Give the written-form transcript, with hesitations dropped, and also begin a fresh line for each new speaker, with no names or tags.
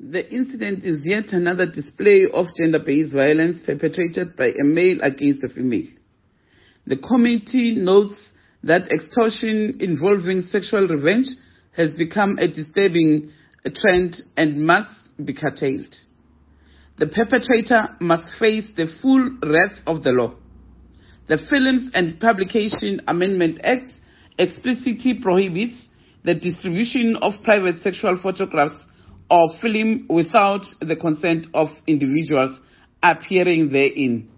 The incident is yet another display of gender-based violence perpetrated by a male against a female. The committee notes that extortion involving sexual revenge has become a disturbing trend and must be curtailed. The perpetrator must face the full wrath of the law. The Films and Publication Amendment Act explicitly prohibits the distribution of private sexual photographs or film without the consent of individuals appearing therein.